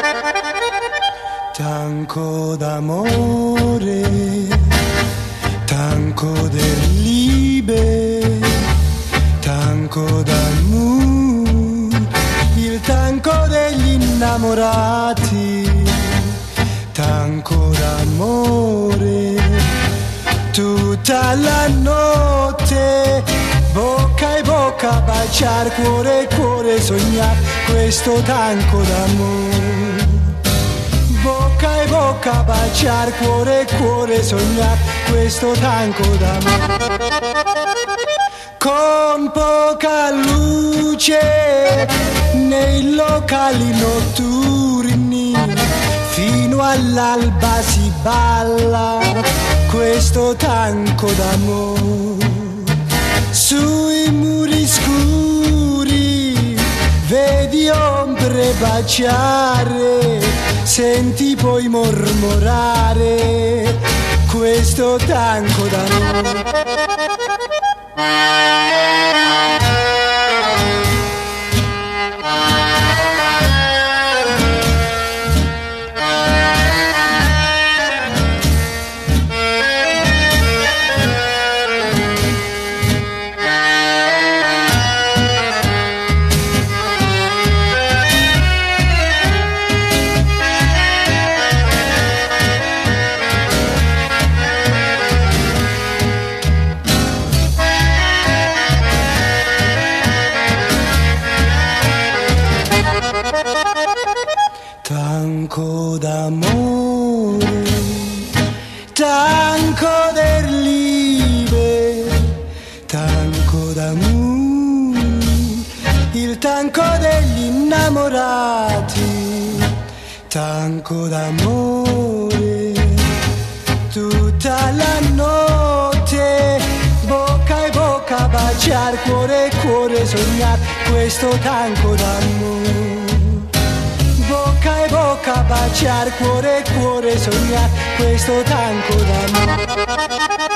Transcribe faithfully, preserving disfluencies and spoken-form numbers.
Tanco d'amore, tanco del libe, tanco d'amore, il tanco degli innamorati, tanco d'amore, tutta la notte, bocca e bocca, baciar, cuore e cuore, sognar questo tanco d'amore. Bocca e bocca, baciar, cuore e cuore, sognar questo tanco d'amore. Con poca luce nei locali notturni, fino all'alba si balla questo tanco d'amore. Sui muri scuri vedi ombre baciare, senti poi mormorare questo tanco d'amore. Tanco d'amore, tanco del libe, tanco d'amore, il tanco degli innamorati, tanco d'amore, tutta la notte, bocca e bocca, baciar, cuore e cuore, sognar questo tanco d'amore. Bocca e bocca, baciar, cuore e cuore, sognar questo tanco d'amore.